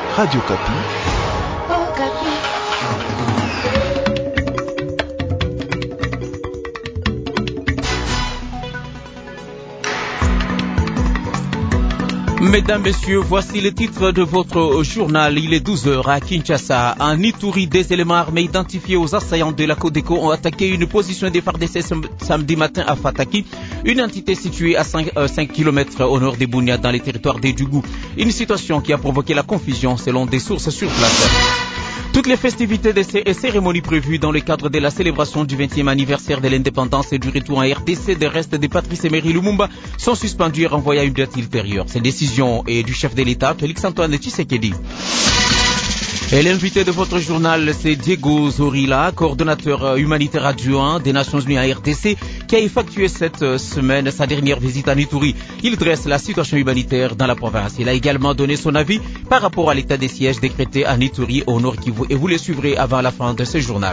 Radio Kapi. Mesdames, Messieurs, voici le titre de votre journal. Il est 12 heures à Kinshasa. En Ituri, des éléments armés identifiés aux assaillants de la Codeco ont attaqué une position des FARDC samedi matin à Fataki, une entité située à 5 km au nord des Bunia dans les territoires des Djougou. Une situation qui a provoqué la confusion selon des sources sur place. Toutes les festivités et cérémonies prévues dans le cadre de la célébration du 20e anniversaire de l'indépendance et du retour en RDC des restes de Patrice Emery Lumumba sont suspendues et renvoyées à une date ultérieure. Cette décision est du chef de l'État, Félix-Antoine Tshisekedi. Et l'invité de votre journal, c'est Diego Zorilla, coordonnateur humanitaire adjoint des Nations Unies à RDC, qui a effectué cette semaine sa dernière visite à Ituri. Il dresse la situation humanitaire dans la province. Il a également donné son avis par rapport à l'état des sièges décrété à Ituri au Nord Kivu. Et vous le suivrez avant la fin de ce journal.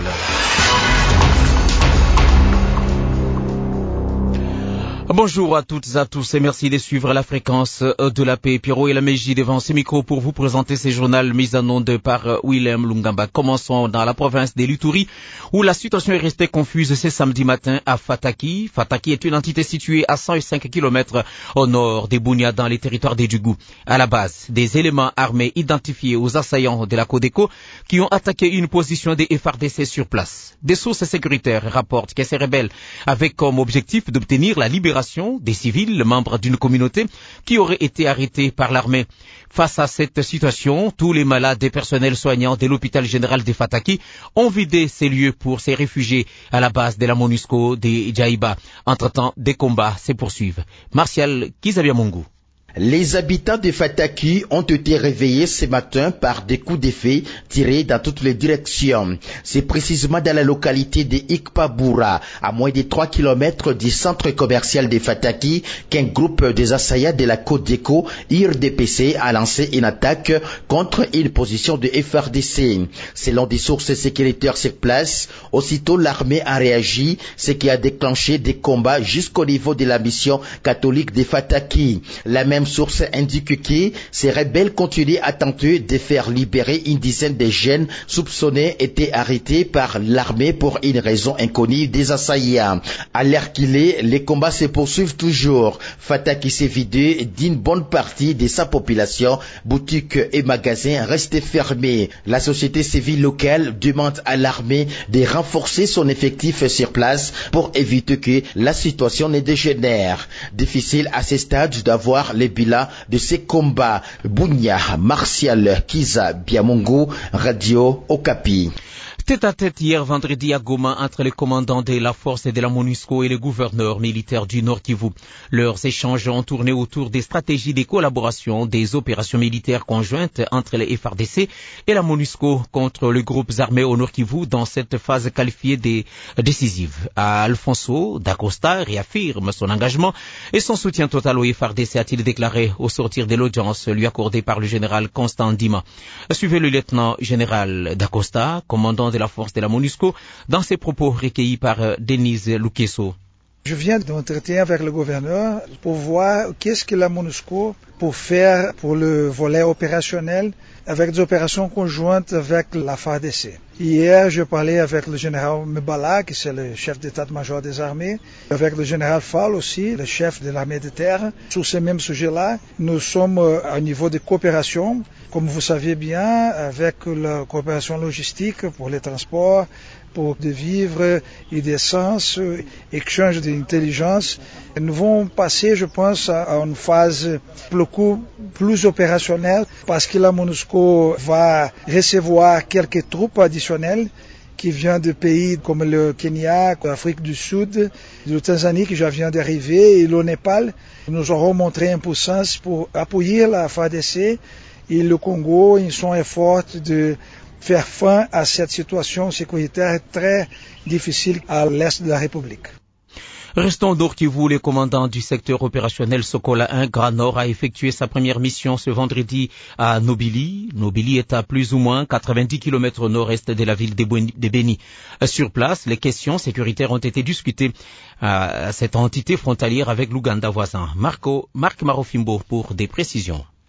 Bonjour à toutes et à tous et merci de suivre la fréquence de la paix. Pierrot et la Mégie devant ce micro pour vous présenter ces journaux mis en onde par Willem Lungamba. Commençons dans la province de l'Ituri où la situation est restée confuse ce samedi matin à Fataki. Fataki est une entité située à 105 km au nord des Bunia dans les territoires des Djougou. À la base, des éléments armés identifiés aux assaillants de la Codeco qui ont attaqué une position des FARDC sur place. Des sources sécuritaires rapportent que ces rebelles avaient comme objectif d'obtenir la libération des civils, membres d'une communauté, qui auraient été arrêtés par l'armée. Face à cette situation, tous les malades et personnels soignants de l'hôpital général de Fataki ont vidé ces lieux pour se réfugier à la base de la MONUSCO de Djaïba. Entre-temps, des combats se poursuivent. Martial Kizabiamungu. Les habitants de Fataki ont été réveillés ce matin par des coups d'effet tirés dans toutes les directions. C'est précisément dans la localité de Ikpaboura, à moins de 3 km du centre commercial de Fataki, qu'un groupe des assaillants de la Codeco, IRDPC, a lancé une attaque contre une position de FARDC. Selon des sources sécuritaires sur place, aussitôt l'armée a réagi, ce qui a déclenché des combats jusqu'au niveau de la mission catholique de Fataki. La même source indique que ces rebelles continuaient à tenter de faire libérer une dizaine de jeunes soupçonnés étaient arrêtés par l'armée pour une raison inconnue des assaillants. À l'heure qu'il est, les combats se poursuivent toujours. Fataki s'est vidé d'une bonne partie de sa population, boutiques et magasins restent fermés. La société civile locale demande à l'armée de renforcer son effectif sur place pour éviter que la situation ne dégénère. Difficile à ce stade d'avoir les bilan de ces combats. Bunia, Martial Kizabiamungu, Radio Okapi. Tête-à-tête hier vendredi à Goma entre les commandants de la force de la MONUSCO et le gouverneur militaire du Nord Kivu. Leurs échanges ont tourné autour des stratégies de collaboration des opérations militaires conjointes entre les FARDC et la MONUSCO contre les groupes armés au Nord Kivu dans cette phase qualifiée de décisive. Alfonso Dacosta réaffirme son engagement et son soutien total au FARDC, a-t-il déclaré au sortir de l'audience lui accordée par le général Constant Ndima. Suivez le lieutenant général Dacosta, commandant de la force de la MONUSCO, dans ses propos recueillis par Denise Lukeso. Je viens d'entretien avec le gouverneur pour voir qu'est-ce que la MONUSCO peut faire pour le volet opérationnel avec des opérations conjointes avec la FARDC. Hier, je parlais avec le général Mbala, qui c'est le chef d'état-major des armées, avec le général Fall aussi, le chef de l'armée de terre. Sur ce même sujet-là, nous sommes à un niveau de coopération, comme vous savez bien, avec la coopération logistique pour les transports, pour des vivres et d'essence, échange d'intelligence. Nous vont passer, je pense, à une phase beaucoup plus opérationnelle parce que la MONUSCO va recevoir quelques troupes additionnelles qui viennent de pays comme le Kenya, l'Afrique du Sud, la Tanzanie qui vient d'arriver et le Népal. Nous aurons montré une puissance pour appuyer la FARDC et le Congo in son effort de faire fin à cette situation sécuritaire très difficile à l'est de la République. Restons au Nord Kivu, le commandant du secteur opérationnel Sokola 1 Grand Nord a effectué sa première mission ce vendredi à Nobili. Nobili est à plus ou moins 90 km au nord-est de la ville de Beni. Sur place, les questions sécuritaires ont été discutées à cette entité frontalière avec l'Ouganda voisin. Marc Marofimbo pour des précisions.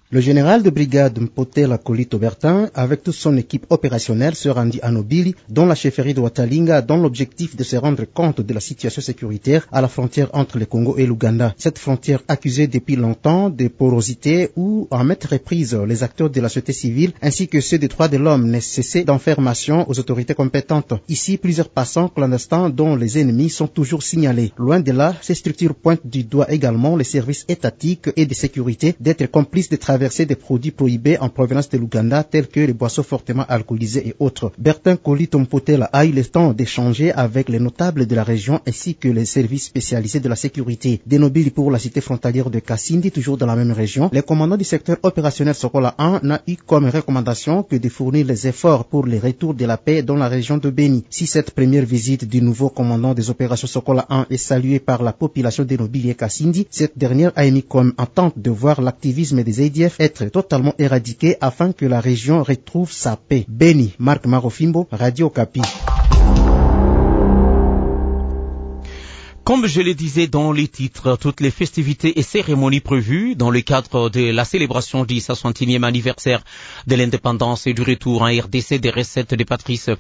Le général de brigade Mpotela Kolito Bertin, avec toute son équipe opérationnelle, se rendit à Nobili, dans la chefferie de Watalinga, dans l'objectif de se rendre compte de la situation sécuritaire à la frontière entre le Congo et l'Ouganda. Cette frontière accusée depuis longtemps de porosité où, en maintes reprises, les acteurs de la société civile ainsi que ceux des droits de l'homme n'ont cessé d'en faire mention aux autorités compétentes. Ici, plusieurs passants clandestins dont les ennemis sont toujours signalés. Loin de là, ces structures pointent du doigt également les services étatiques et de sécurité d'être complices de traversées des produits prohibés en provenance de l'Ouganda tels que les boissons fortement alcoolisées et autres. Bertin Kolito Mpotela a eu le temps d'échanger avec les notables de la région ainsi que les services spécialisés de la sécurité. Denobili pour la cité frontalière de Kassindi, toujours dans la même région, les commandants du secteur opérationnel Sokola 1 n'a eu comme recommandation que de fournir les efforts pour le retour de la paix dans la région de Beni. Si cette première visite du nouveau commandant des opérations Sokola 1 est saluée par la population de Denobili et Kassindi, cette dernière a émis comme attente de voir l'activisme des ADF être totalement éradiqué afin que la région retrouve sa paix. Beni, Marc Marofimbo, Radio Okapi. Comme je le disais dans les titres, toutes les festivités et cérémonies prévues dans le cadre de la célébration du 61e anniversaire de l'indépendance et du retour en RDC des restes de Patrice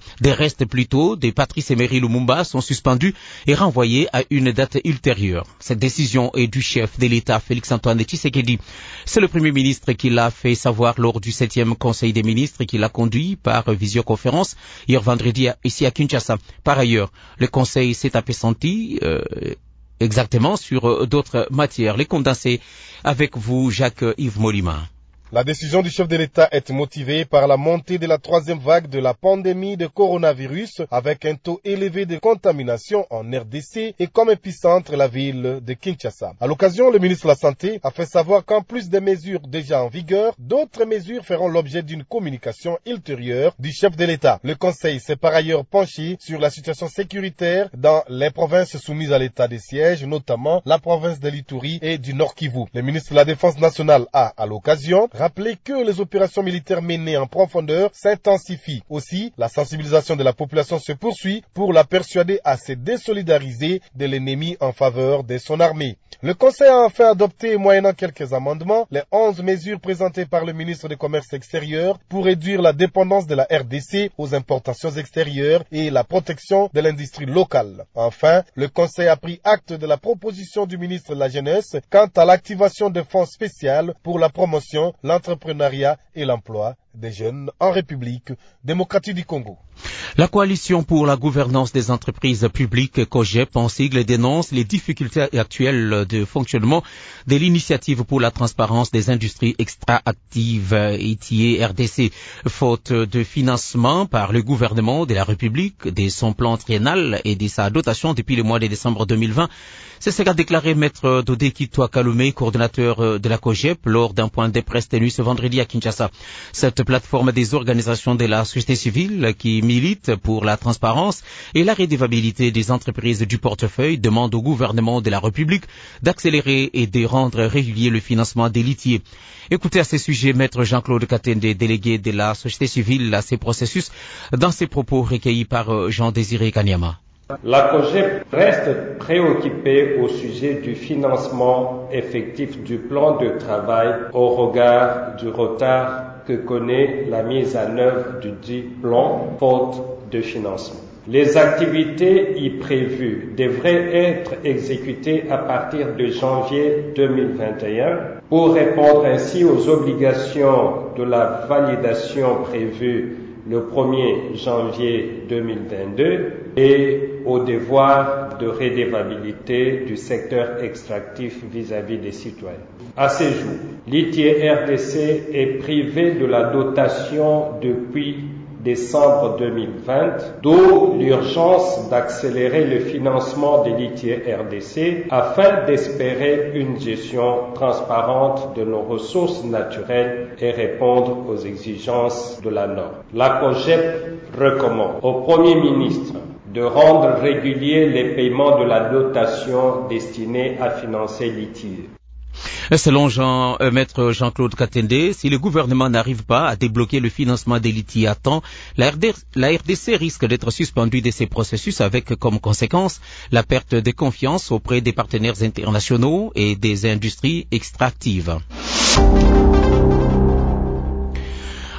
Emery Lumumba sont suspendues et renvoyées à une date ultérieure. Cette décision est du chef de l'État, Félix-Antoine Tshisekedi. C'est le Premier ministre qui l'a fait savoir lors du 7e Conseil des ministres qui l'a conduit par visioconférence hier vendredi ici à Kinshasa. Par ailleurs, le Conseil s'est appesanti exactement sur d'autres matières. Les condensés avec vous, Jacques-Yves Molima. La décision du chef de l'État est motivée par la montée de la troisième vague de la pandémie de coronavirus avec un taux élevé de contamination en RDC et comme épicentre la ville de Kinshasa. À l'occasion, le ministre de la Santé a fait savoir qu'en plus des mesures déjà en vigueur, d'autres mesures feront l'objet d'une communication ultérieure du chef de l'État. Le Conseil s'est par ailleurs penché sur la situation sécuritaire dans les provinces soumises à l'état de siège, notamment la province de l'Ituri et du Nord Kivu. Le ministre de la Défense nationale a, à l'occasion, rappelé que les opérations militaires menées en profondeur s'intensifient. Aussi, la sensibilisation de la population se poursuit pour la persuader à se désolidariser de l'ennemi en faveur de son armée. Le Conseil a enfin adopté, moyennant quelques amendements, les 11 mesures présentées par le ministre du Commerce extérieur pour réduire la dépendance de la RDC aux importations extérieures et la protection de l'industrie locale. Enfin, le Conseil a pris acte de la proposition du ministre de la Jeunesse quant à l'activation de fonds spéciaux pour la promotion, l'entrepreneuriat et l'emploi des jeunes en République démocratique du Congo. La coalition pour la gouvernance des entreprises publiques, COGEP, en sigle, dénonce les difficultés actuelles de fonctionnement de l'initiative pour la transparence des industries extractives ITIE RDC. Faute de financement par le gouvernement de la République, de son plan triennal et de sa dotation depuis le mois de décembre 2020, c'est ce qu'a déclaré Maître Dodé Kitwa Kalumé, coordonnateur de la COGEP, lors d'un point de presse tenu ce vendredi à Kinshasa. Cette plateforme des organisations de la société civile qui milite pour la transparence et la redevabilité des entreprises du portefeuille demande au gouvernement de la République d'accélérer et de rendre régulier le financement des litiers. Écoutez à ce sujet Maître Jean-Claude Katende, délégué de la société civile à ces processus, dans ses propos recueillis par Jean-Désiré Kanyama. La COGEP reste préoccupée au sujet du financement effectif du plan de travail au regard du retard que connaît la mise en œuvre du dit plan faute de financement. Les activités y prévues devraient être exécutées à partir de janvier 2021 pour répondre ainsi aux obligations de la validation prévue le 1er janvier 2022 et au devoir de redevabilité du secteur extractif vis-à-vis des citoyens. À ce jour, l'ITIE RDC est privé de la dotation depuis décembre 2020, d'où l'urgence d'accélérer le financement de l'ITIE RDC afin d'espérer une gestion transparente de nos ressources naturelles et répondre aux exigences de la norme. La COGEP recommande au Premier ministre de rendre réguliers les paiements de la dotation destinée à financer l'ITIE. Selon Maître Jean-Claude Katende, si le gouvernement n'arrive pas à débloquer le financement des litiges à temps, la RDC risque d'être suspendue de ces processus avec comme conséquence la perte de confiance auprès des partenaires internationaux et des industries extractives.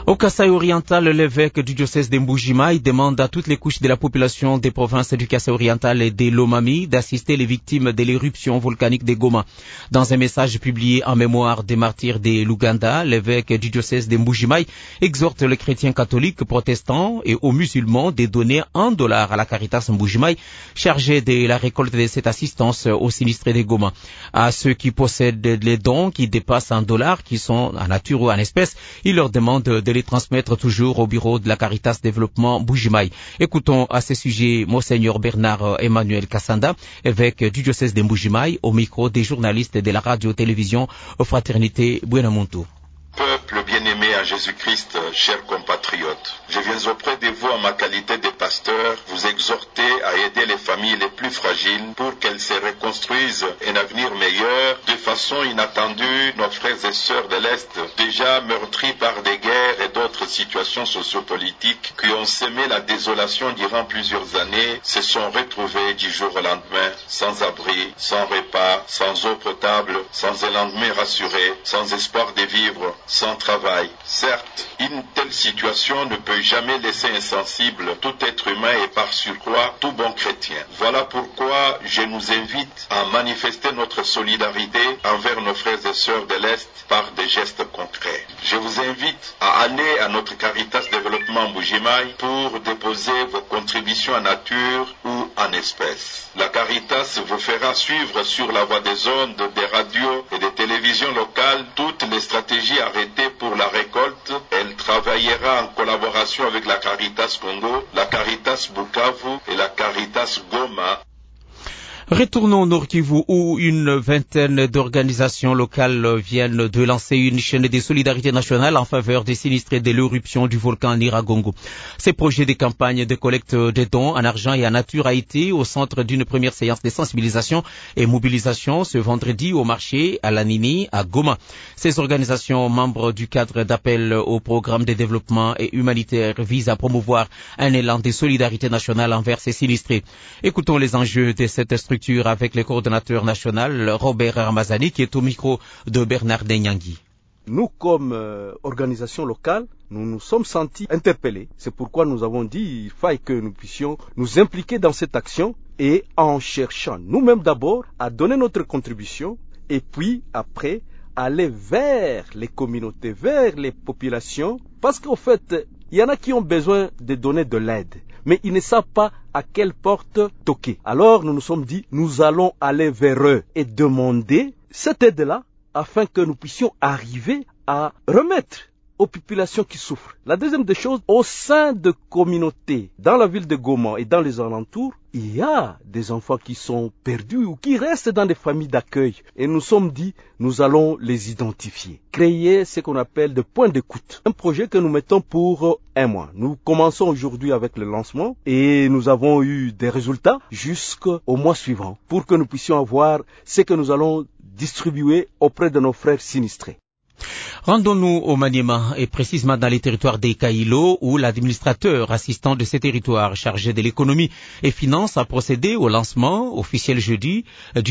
Au Kasaï oriental, l'évêque du diocèse de Mbuji-Mayi demande à toutes les couches de la population des provinces du Kasaï oriental et de Lomami d'assister les victimes de l'éruption volcanique de Goma. Dans un message publié en mémoire des martyrs de l'Ouganda, l'évêque du diocèse de Mbuji-Mayi exhorte les chrétiens catholiques, protestants et aux musulmans de donner $1 à la Caritas Mbuji-Mayi, chargée de la récolte de cette assistance aux sinistrés de Goma. À ceux qui possèdent les dons qui dépassent $1, qui sont en nature ou en espèces, il leur demande de les transmettre toujours au bureau de la Caritas Développement Mbuji-Mayi. Écoutons à ce sujet Monseigneur Bernard Emmanuel Kassanda, évêque du diocèse de Mbuji-Mayi, au micro des journalistes de la radio-télévision Fraternité Buenamontu. Peuple bien-aimé en Jésus-Christ, chers compatriotes, je viens auprès de vous en ma qualité de pasteur vous exhorter à aider les familles les plus fragiles pour qu'elles se reconstruisent un avenir meilleur. De façon inattendue, nos frères et sœurs de l'Est, déjà meurtris par des guerres et d'autres situations sociopolitiques qui ont semé la désolation durant plusieurs années, se sont retrouvés du jour au lendemain sans abri, sans repas, sans eau potable, sans un lendemain rassuré, sans espoir de vivre, sans travail. Certes, une telle situation ne peut jamais laisser insensible tout être humain et par surcroît tout bon chrétien. Voilà pourquoi je nous invite à manifester notre solidarité envers nos frères et sœurs de l'Est par des gestes concrets. Je vous invite à aller à notre Caritas Développement Mbuji-Mayi pour déposer vos contributions en nature ou en espèces. La Caritas vous fera suivre sur la voie des ondes, des radios et des télévisions locales toutes les stratégies arrêtées pour la récolte. Elle travaillera en collaboration avec la Caritas Congo, la Caritas Bukavu et la Caritas Goma. Retournons au Nord Kivu où une vingtaine d'organisations locales viennent de lancer une chaîne de solidarité nationale en faveur des sinistrés de l'éruption du volcan Nyiragongo. Ces projets de campagne de collecte de dons en argent et en nature a été au centre d'une première séance de sensibilisation et mobilisation ce vendredi au marché à Lanini à Goma. Ces organisations membres du cadre d'appel au programme de développement et humanitaire visent à promouvoir un élan de solidarité nationale envers ces sinistrés. Écoutons les enjeux de cette structure avec le coordonnateur national Robert Ramazani qui est au micro de Bernard Denyangui. Nous, comme organisation locale, nous nous sommes sentis interpellés. C'est pourquoi nous avons dit qu'il faille que nous puissions nous impliquer dans cette action et en cherchant nous-mêmes d'abord à donner notre contribution et puis après aller vers les communautés, vers les populations parce qu'en fait, il y en a qui ont besoin de donner de l'aide. Mais ils ne savent pas à quelle porte toquer. Alors nous nous sommes dit, nous allons aller vers eux et demander cette aide-là afin que nous puissions arriver à remettre aux populations qui souffrent. La deuxième des choses, au sein de communautés, dans la ville de Goma et dans les alentours, il y a des enfants qui sont perdus ou qui restent dans des familles d'accueil. Et nous sommes dit, nous allons les identifier. Créer ce qu'on appelle des points d'écoute. Un projet que nous mettons pour 1 mois. Nous commençons aujourd'hui avec le lancement et nous avons eu des résultats jusqu'au mois suivant pour que nous puissions avoir ce que nous allons distribuer auprès de nos frères sinistrés. Rendons-nous au Maniema et précisément dans les territoires des Kailo où l'administrateur assistant de ces territoires chargé de l'économie et finances a procédé au lancement officiel jeudi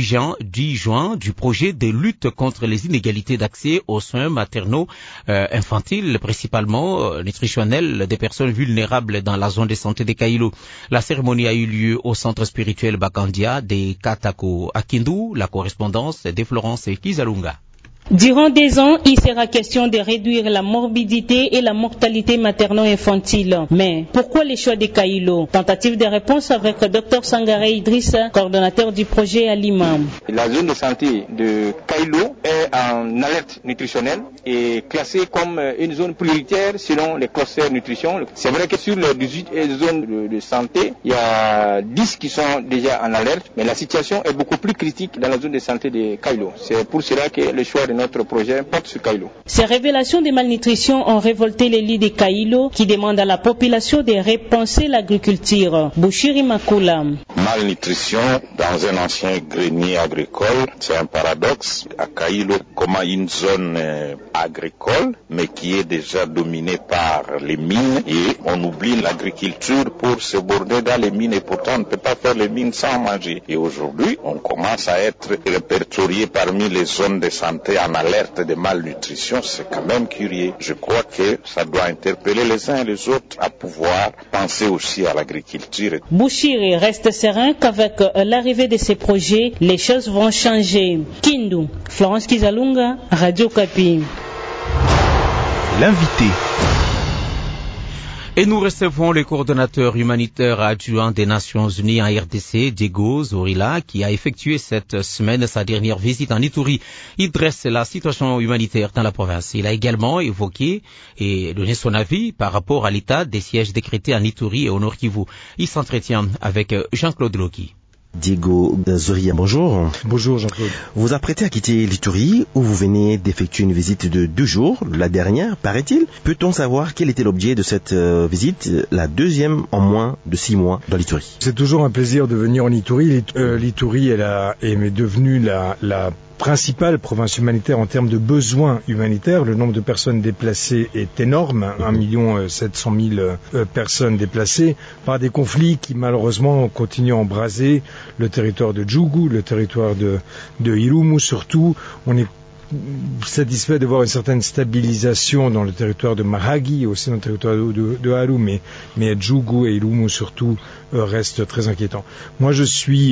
10 juin du projet de lutte contre les inégalités d'accès aux soins maternaux infantiles, principalement nutritionnels des personnes vulnérables dans la zone de santé des Kailo. La cérémonie a eu lieu au centre spirituel Bakandia des Katako à Kindu, la correspondance de Florence Kizalunga. Durant 2 ans, il sera question de réduire la morbidité et la mortalité materno-infantile. Mais pourquoi les choix des Kailo? Tentative de réponse avec le Dr Sangaré Idrissa, coordonnateur du projet à Lima. La zone de santé de Kailo est en alerte nutritionnelle et classée comme une zone prioritaire selon les clusters nutrition. C'est vrai que sur les 18 zones de santé, il y a 10 qui sont déjà en alerte, mais la situation est beaucoup plus critique dans la zone de santé de Kailo. C'est pour cela que le choix de notre projet porte sur Kailo. Ces révélations de malnutrition ont révolté les lits de Kailo qui demandent à la population de repenser l'agriculture. Bouchiri Makula. malnutrition dans un ancien grenier agricole. C'est un paradoxe. À Kailo, comment une zone agricole, mais qui est déjà dominée par les mines, et on oublie l'agriculture pour se border dans les mines, et pourtant on ne peut pas faire les mines sans manger. Et aujourd'hui, on commence à être répertorié parmi les zones de santé en alerte de malnutrition. C'est quand même curieux. Je crois que ça doit interpeller les uns et les autres à pouvoir penser aussi à l'agriculture. Bouchiri reste serein qu'avec l'arrivée de ces projets, les choses vont changer. Kindu, Florence Kizalunga, Radio Kapi. L'invité. Et nous recevons le coordonnateur humanitaire adjoint des Nations Unies en RDC, Diego Zorilla, qui a effectué cette semaine sa dernière visite en Ituri. Il dresse la situation humanitaire dans la province. Il a également évoqué et donné son avis par rapport à l'état des sièges décrétés en Ituri et au Nord Kivu. Il s'entretient avec Jean-Claude Loki. Diego Zorilla, bonjour. Bonjour Jean-Claude. Vous vous apprêtez à quitter l'Ituri où vous venez d'effectuer une visite de 2 jours, la dernière, paraît-il. Peut-on savoir quel était l'objet de cette visite, la deuxième en moins de 6 mois dans l'Ituri? C'est toujours un plaisir de venir en Ituri. L'Ituri est devenue la principale province humanitaire en termes de besoins humanitaires. Le nombre de personnes déplacées est énorme, 1 700 000 personnes déplacées par des conflits qui malheureusement continuent à embraser le territoire de Djougou, le territoire de Irumu surtout. On est satisfait de voir une certaine stabilisation dans le territoire de Mahagi, aussi dans le territoire de Haru, mais Djougou et Irumu surtout reste très inquiétant. Moi, je suis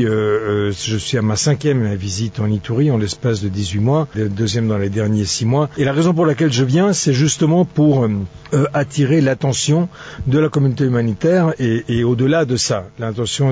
à ma 5e visite en Ituri en l'espace de 18 mois, la 2e dans les derniers 6 mois. Et la raison pour laquelle je viens, c'est justement pour attirer l'attention de la communauté humanitaire et au-delà de ça, l'attention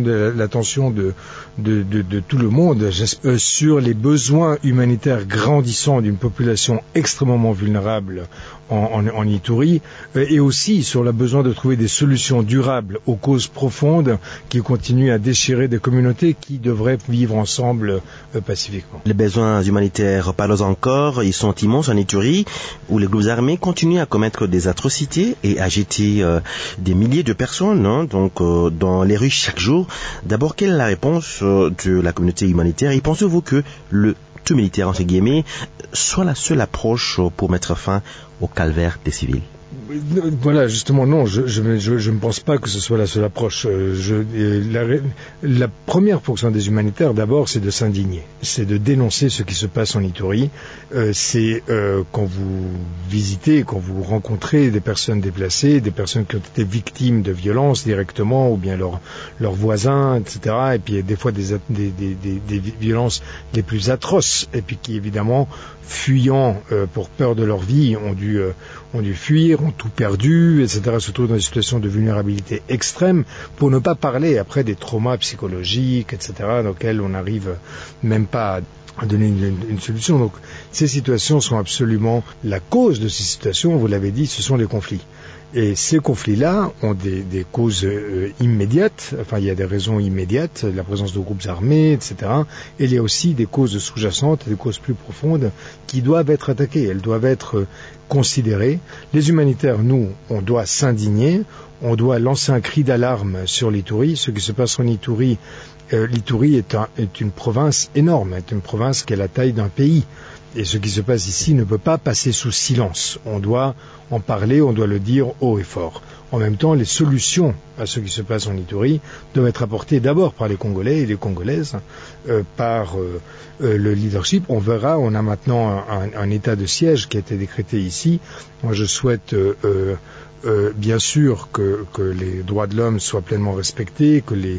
de tout le monde sur les besoins humanitaires grandissants d'une population extrêmement vulnérable en Ituri, et aussi sur le besoin de trouver des solutions durables aux causes profondes qui continuent à déchirer des communautés qui devraient vivre ensemble pacifiquement. Les besoins humanitaires, parlons encore, ils sont immenses en Ituri, où les groupes armés continuent à commettre des atrocités et à jeter des milliers de personnes dans les rues chaque jour. D'abord, quelle est la réponse de la communauté humanitaire et pensez-vous que le tout militaire, entre guillemets, soit la seule approche pour mettre fin au calvaire des civils? Voilà, justement, non, je ne pense pas que ce soit la seule approche. La première fonction des humanitaires, d'abord, c'est de s'indigner, c'est de dénoncer ce qui se passe en Ituri. C'est quand vous visitez, quand vous rencontrez des personnes déplacées, des personnes qui ont été victimes de violences directement, ou bien leurs voisins, etc. Et puis des fois des violences les plus atroces, et puis qui évidemment, fuyant pour peur de leur vie, ont dû fuir, ont tout perdu, etc., se trouvent dans une situation de vulnérabilité extrême, pour ne pas parler après des traumas psychologiques, etc., dans lesquels on n'arrive même pas à donner une solution. Donc ces situations sont absolument la cause de ces situations, vous l'avez dit, ce sont les conflits. Et ces conflits-là ont des causes immédiates, enfin il y a des raisons immédiates, la présence de groupes armés, etc. Et il y a aussi des causes sous-jacentes, des causes plus profondes qui doivent être attaquées, elles doivent être considérées. Les humanitaires, nous, on doit s'indigner, on doit lancer un cri d'alarme sur l'Ituri. Ce qui se passe en Ituri, l'Ituri est une province énorme, est une province qui a la taille d'un pays. Et ce qui se passe ici ne peut pas passer sous silence. On doit en parler, on doit le dire haut et fort. En même temps, les solutions à ce qui se passe en Ituri doivent être apportées d'abord par les Congolais et les Congolaises, par le leadership. On verra, on a maintenant un état de siège qui a été décrété ici. Moi, je souhaite bien sûr que les droits de l'homme soient pleinement respectés, que les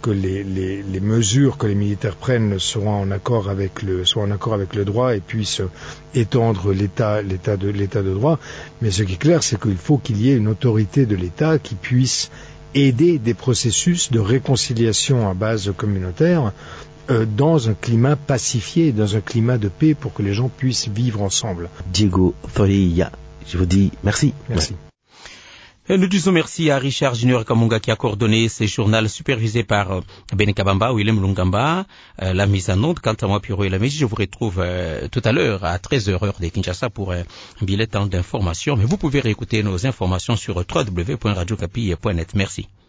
mesures que les militaires prennent soient en accord avec le droit et puissent étendre l'état de droit. Mais ce qui est clair, c'est qu'il faut qu'il y ait une autorité de l'État qui puisse aider des processus de réconciliation à base communautaire dans un climat pacifié, dans un climat de paix pour que les gens puissent vivre ensemble. Diego Zorilla, je vous dis merci. Merci. Et nous disons merci à Richard Junior Kamunga qui a coordonné ce journal supervisé par Ben Kabamba, Willem Lungamba, la mise en onde. Quant à moi, Pierrot et la Mégie, je vous retrouve tout à l'heure à 13h heure de Kinshasa pour un billet d'informations. Mais vous pouvez réécouter nos informations sur www.radiocapi.net. Merci.